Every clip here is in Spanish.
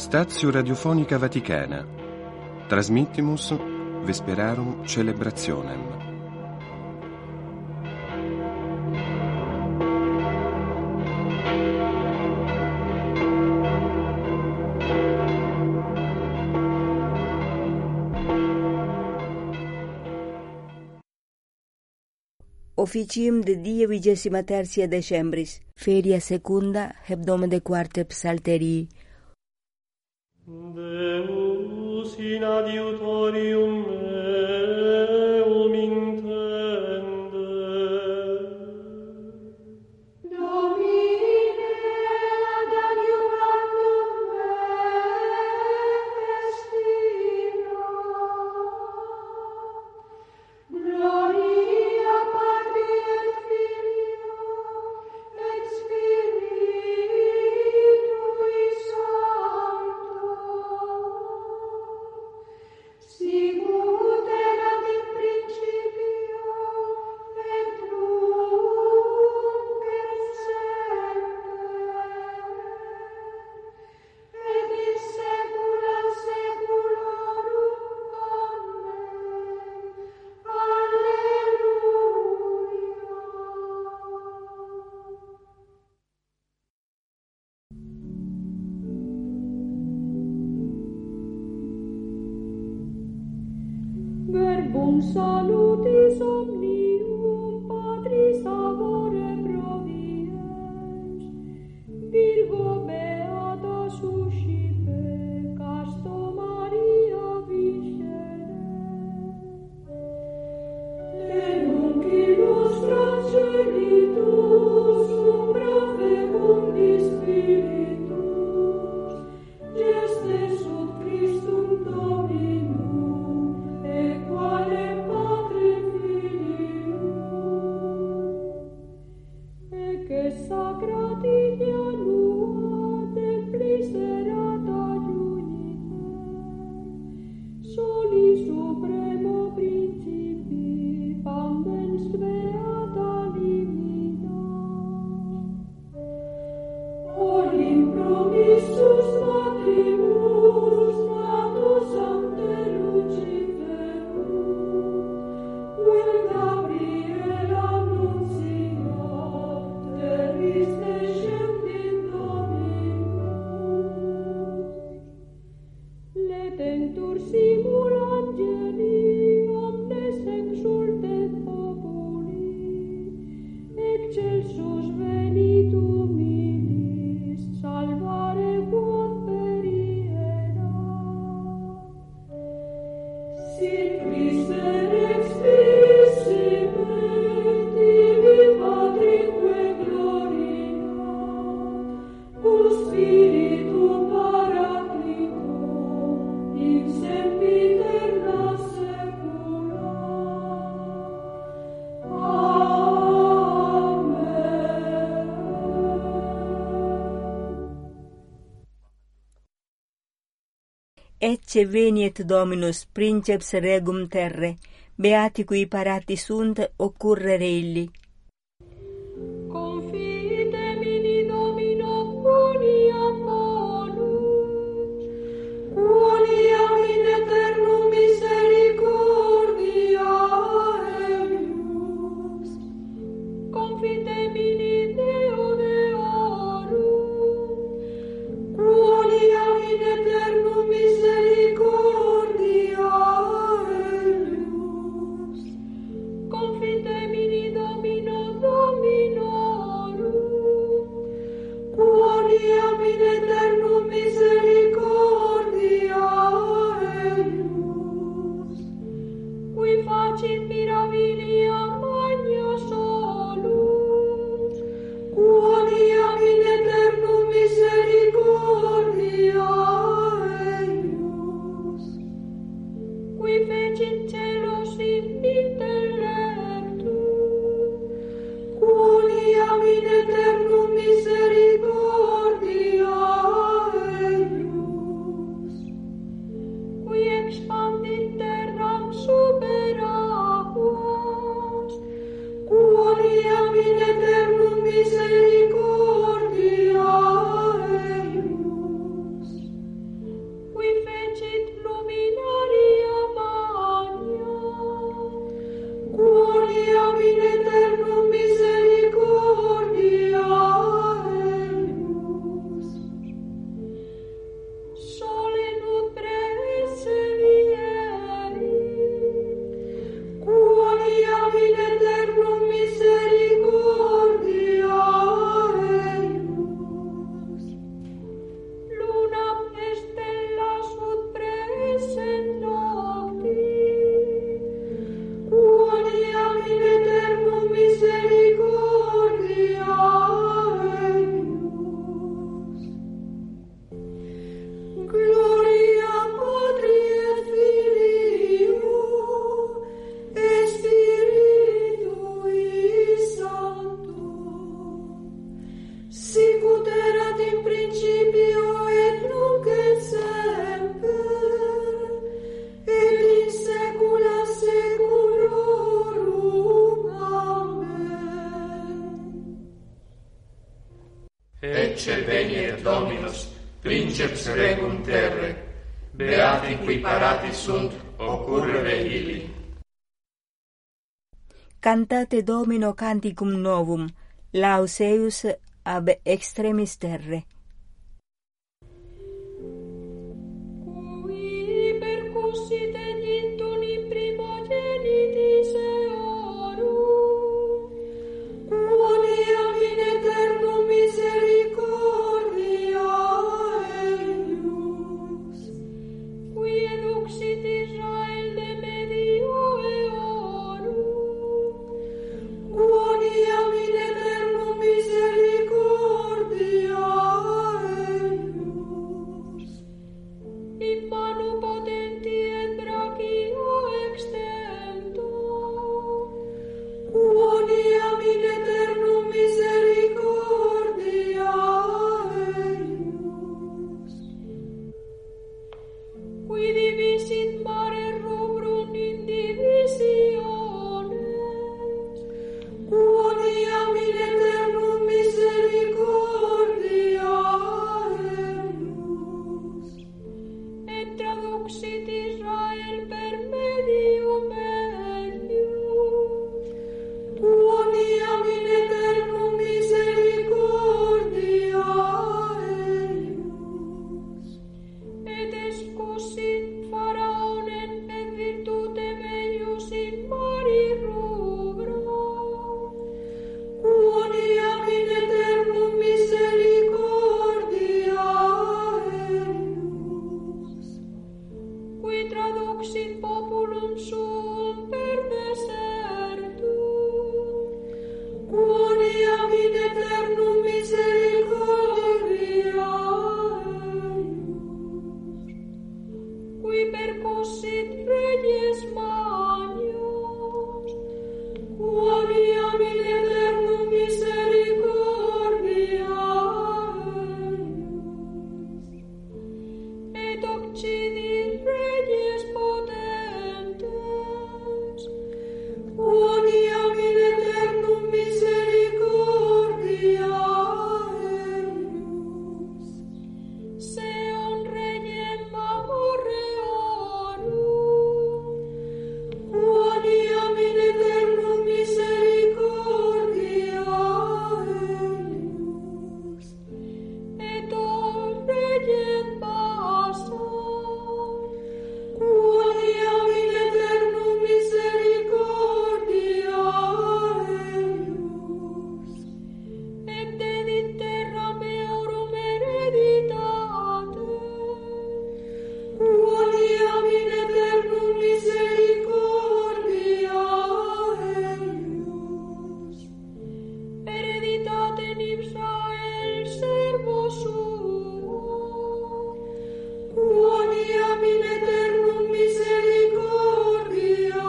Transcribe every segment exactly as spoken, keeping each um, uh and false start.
Stazio Radiofonica Vaticana. Transmittimus Vesperarum Celebrationem. Officium de die vigesima tertia decembris, feria secunda, hebdome de quarte psalterii. Deus in adiutorium meum intende. Domine ad adiuvandum me destina. Gloria Patri et Filio et Spiritui Sancto. Sicut erat in principio et nunc et semper et in saecula saeculorum. Amen. Alleluia. Verbum salutis omnium Patris amore proviens, Virgo beata suscipe, casto Maria viscere. Et nunc illustra celitus umbra fecundi spiritus, geste sub Christum Dominum, equale Patre Filium. Ecce sacratiglia nua templis erata iunite, soli supremo principi pandens beata limina. Olim promissus matrimus natus ante Luciferum, vel Gabriel annuncia, terris descendit Dominus. Letentur simul angeli, omnes exultet populi, excelsus venit humilis, salvare quod perierat. Sit miser extissime, tibi Patrique gloria, cum Spiritu Paraclito, in sempiterna saecula. Amen. Ecce veniet Dominus princeps regum terre, beati cui parati sunt occurrere illi. Confitem in Domino quoniam bonus, quoniam in aeternum misericordia eius. Confitem in Deo Deorum, quoniam in aeternum misericordia eius. Confitem in Domino Dominorum, quoniam in aeternum misericordia eius. Qui facit mirabilia magno solus, quoniam in aeternum misericordia eius. Qui fecit celos in intellectum, quoniam in aeternum misericordia eius. Qui expandit terram super aquas, quoniam in aeternum misericordia eius. beati qui parati sunt occurrere illi. Cantate Domino canticum novum, laus eius ab extremis terre. Qui percussit egintum in primogenitis eorum, quoniam in aeternum misericordia eius, qui eduxit Israel de medio eorum, quoniam in aeternum misericordia eius, in manu potenti et brachio extento, quoniam in aeternum misericordia eius, qui divisit mare rubrum in divisiones, quoniam in aeternum misericordia eius, et traduxit Israel per medium eius, quoniam in aeternum misericordia eius, et excussit Faraonem et virtutem eius in mari rubrum, quoniam in aeternum misericordia eius, qui traduxit populum suum per desertum, quoniam in aeternum misericordia eius, qui percussit reges magnos, quoniam in aeternum misericordia eius, et occidit reges potentes, quoniam in aeternum misericordia eius, seon regem amorreorum, quoniam in aeternum misericordia eius, et ol regem Basan, quoniam in aeternum misericordia eius, et dedit terram eorum hereditate, quoniam in aeternum misericordia eius, hereditatem Israel servo suo, quoniam in aeternum misericordia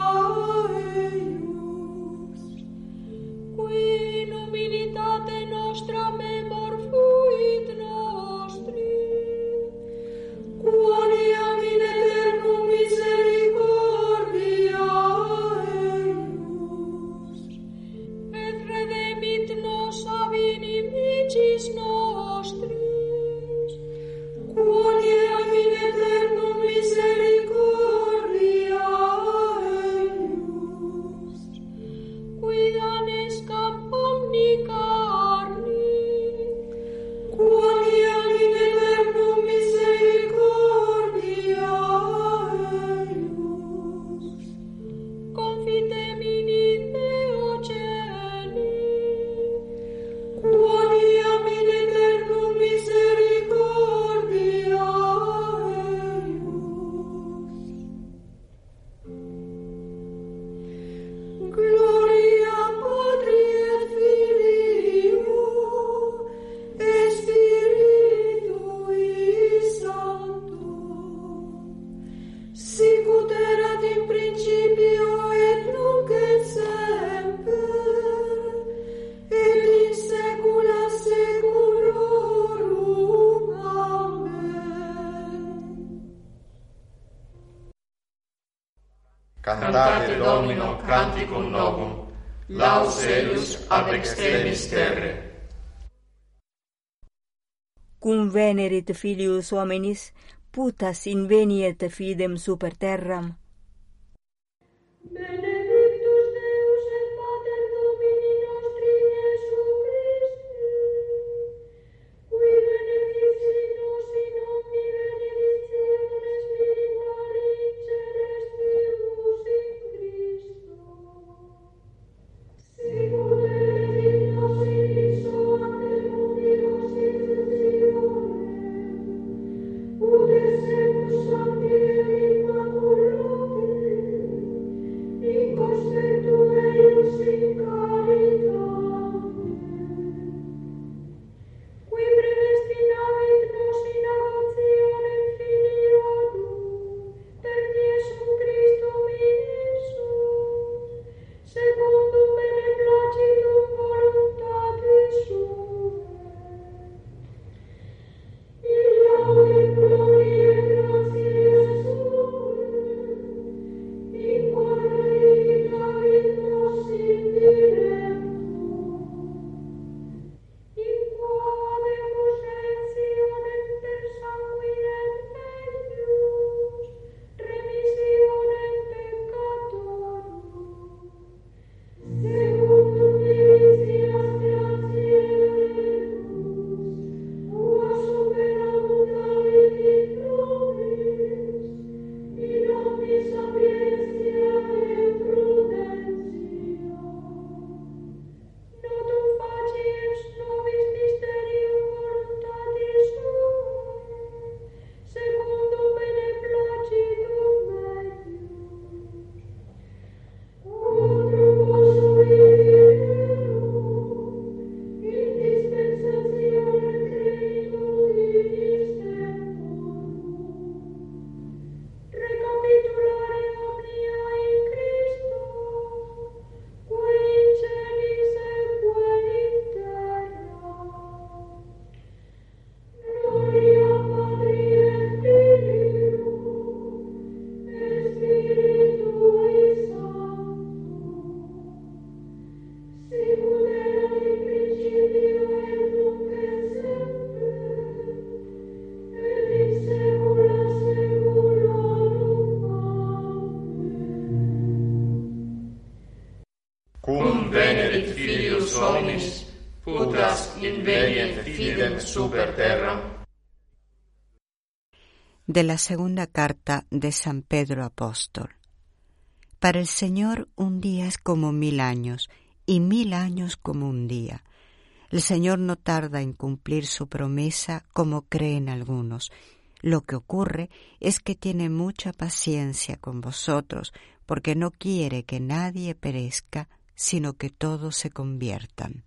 eius, qui in humilitate nostra memor fuit nostri, quoniam in aeternum misericordia eius, et redemit nos ab inimicis nostris, quoniam in aeternum misericordia eius, qui danescam omni carni, quoniam in aeternum misericordia eius, confitem in Deo celi, quoniam in aeternum misericordia eius. Gloria Patri et Filio et Spiritui Sancto, sic ut erat in principio et nunc et semper, et in saecula saeculorum. Amen. Cantate Domino canticum novum, laus eius ab extremis terre. Cum venerit filius hominis, putas inveniet fidem super terram. Benedictus Deus et Pater Domini nostri Iesu Christi, qui benedicit nos in omni benedictione spirituali in celestibus in Christo. Sicut erat in nos in ipso ante mundi constitutione, ut essemus sancti et immaculati, in conspectu eius in caritate, qui predestinavit nos in adoptionem filiorum per Iesum Christum Iesus, secundum beneplacitum voluntatis suae. Illa et gloria et gratia suae, in quare digitavit nos in directo, in quade cogentianem per sanguinem eius, remissionem peccatorum, secundum divitias gratiae Deus, quas superabundavit in nobis, in omni sapientia et prudentia. Notum faciems nobis mysterium voluntatis suae, secundum beneplacitum meius. Quodrum posso videro, in dispensationem creitudinis temporum, recapitulare omnia in Christo, quae in celis et quae in terra. Gloria Patri et Filio et Spiritui Sancto, sicut erat in principio et nunc et semper, et in saecula saeculorum. Amen. Cum venerit Filius homines, putas invenient fidem super terram. De la segunda carta de San Pedro Apóstol. Para el Señor un día es como mil años, y mil años como un día. El Señor no tarda en cumplir su promesa como creen algunos. Lo que ocurre es que tiene mucha paciencia con vosotros, porque no quiere que nadie perezca, sino que todos se conviertan.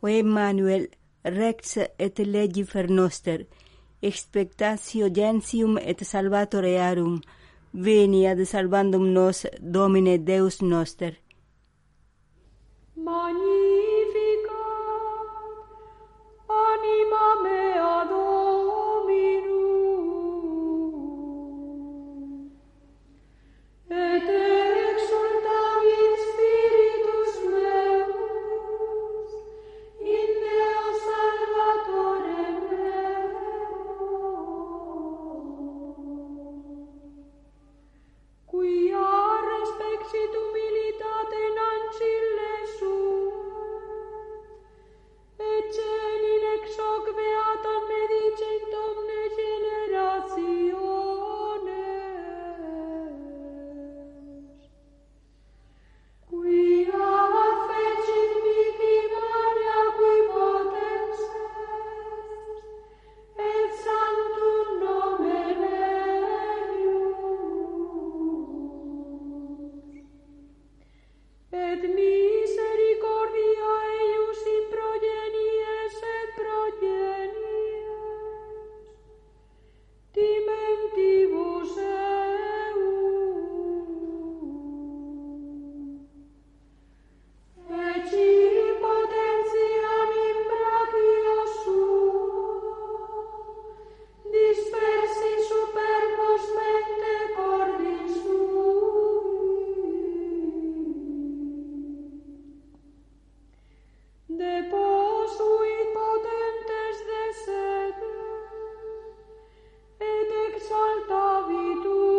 O Emmanuel, rex et legifer noster, expectatio gentium et salvatore earum, veni ad salvandum nos, Domine Deus noster. Magnificat anima mea Dominum, et exultavit spiritus meus in Deo Salvatore meo, quia respexit humilitate in ancille sue, et cenin ex hoc beatam medicent omne generationes, quia fecit victimaria qui potences, et sanctum nomen eius, et misericordia eius in progenies et progenies, dimentibus eius, ecci potentiam in brachio suo, dispersi superbos mente cordis sui, deposuit potentes de sede, et exaltavit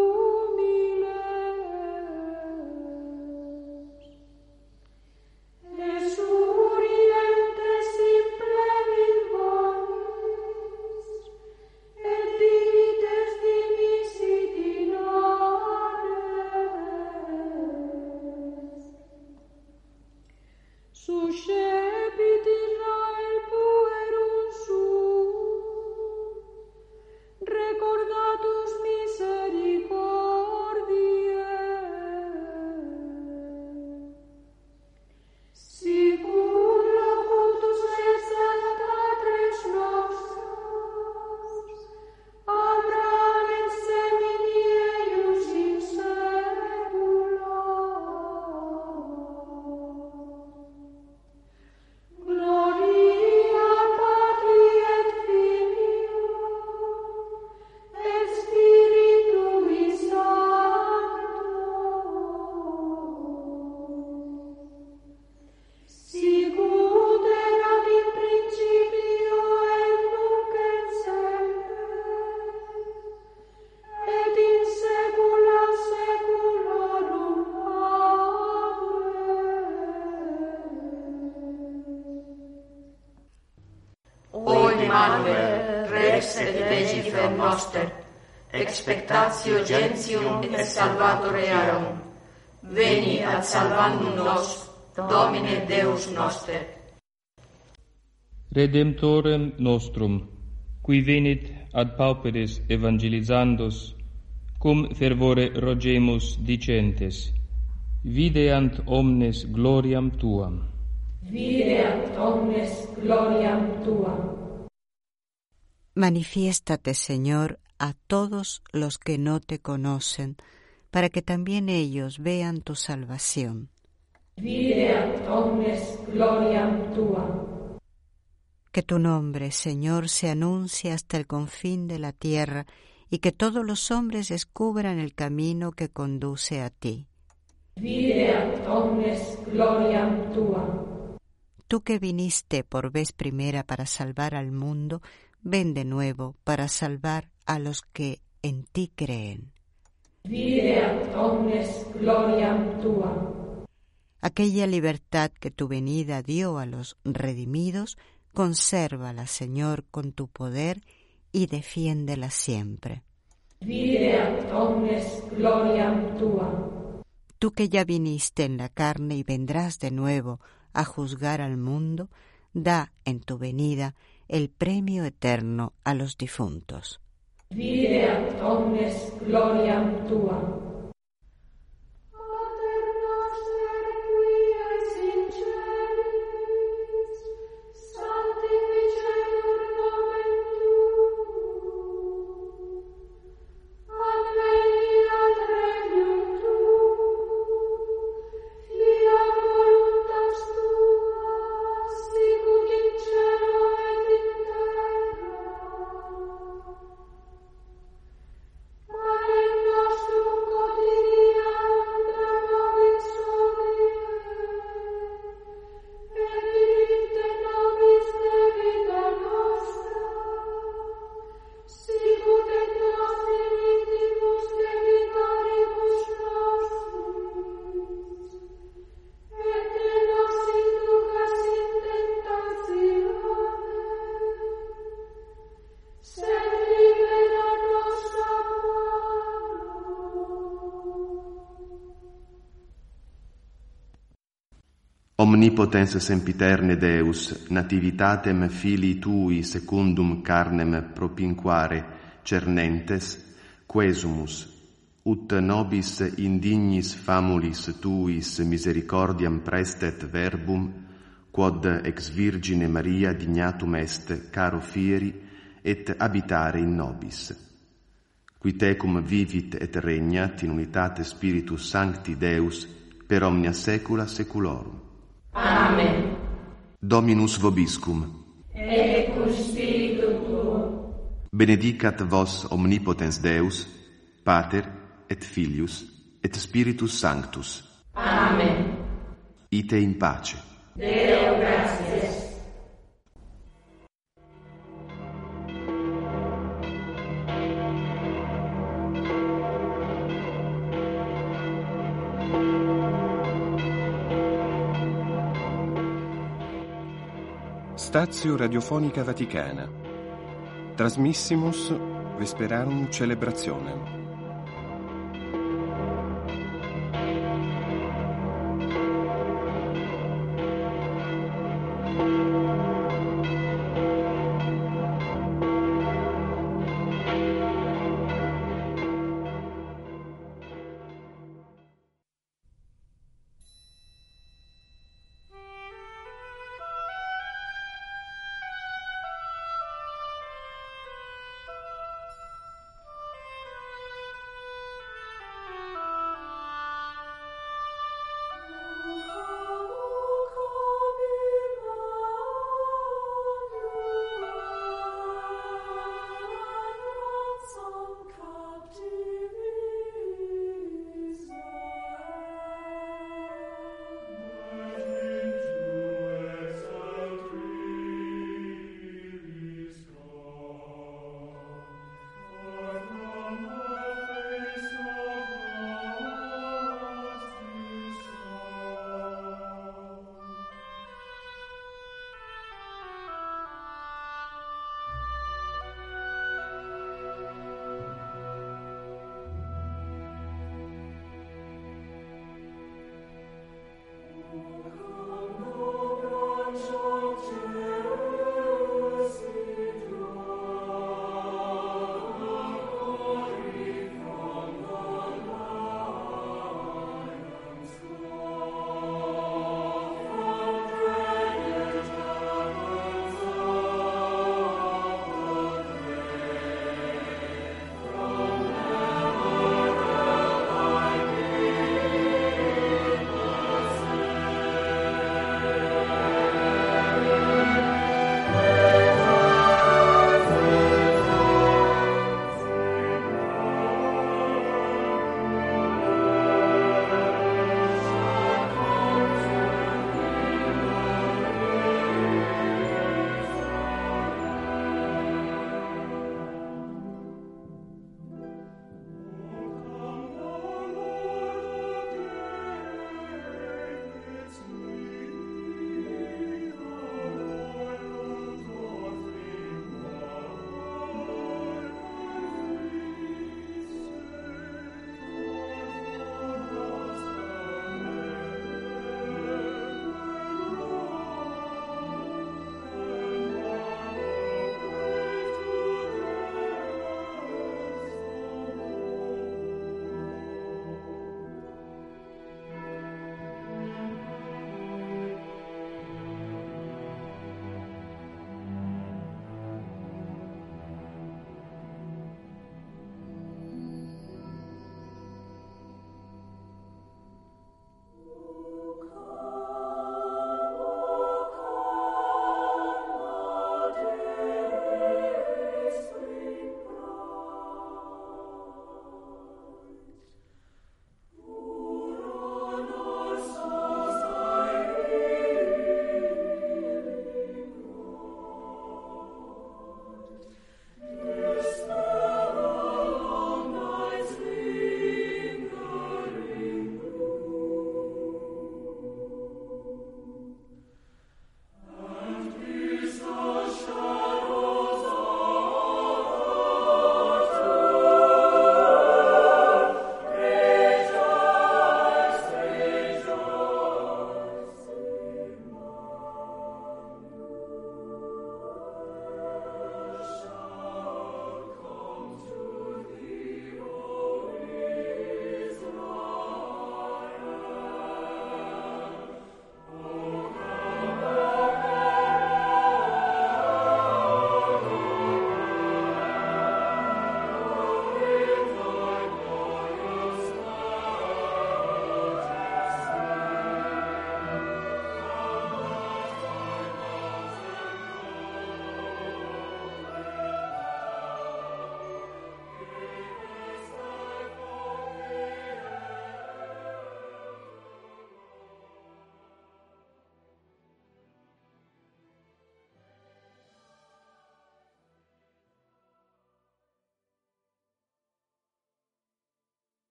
humiles, esurientes implevit bonis, et divites dimisit in ares. Suscepit Israel puerum suum, recordatus misericordiae, sicur locutus est ad patres nostros, Abraham et semini eius in saecula. Gloria Patri et Filio et Spiritui Sancto, sicut erat in principio et nunc et semper, et in saecula saeculorum. Amen. O Emmanuel, rex et legifer noster, expectatio gentium et salvatore earum, veni ad salvandum nos, Domine Deus noster. Redemptorem nostrum, qui venit ad pauperes evangelizandos, cum fervore rogemus dicentes, videant omnes gloriam tuam. Videant omnes gloriam tuam. Manifiéstate, Señor, a todos los que no te conocen, para que también ellos vean tu salvación. Videant omnes gloriam tuam. Que tu nombre, Señor, se anuncie hasta el confín de la tierra y que todos los hombres descubran el camino que conduce a ti. Videant omnes gloriam tuam. Tú que viniste por vez primera para salvar al mundo, ven de nuevo para salvar a los que en ti creen. Videant omnes gloriam tuam. Aquella libertad que tu venida dio a los redimidos, consérvala, Señor, con tu poder y defiéndela siempre. Videant omnes gloriam tuam. Tú que ya viniste en la carne y vendrás de nuevo a juzgar al mundo, da en tu venida el premio eterno a los difuntos. Videant omnes gloriam tuam. Omnipotens sempiterne Deus, nativitatem filii tui secundum carnem propinquare cernentes, quesumus, ut nobis indignis famulis tuis misericordiam prestet verbum, quod ex Virgine Maria dignatum est caro fieri et habitare in nobis. Qui tecum vivit et regnat in unitate Spiritus Sancti Deus per omnia saecula saeculorum. Amen. Dominus vobiscum. Et cum spiritu tuo. Benedicat vos omnipotens Deus, Pater et Filius et Spiritus Sanctus. Amen. Ite in pace. Deo gratias. Statio Radiofonica Vaticana. Trasmissimus Vesperarum Celebrationem.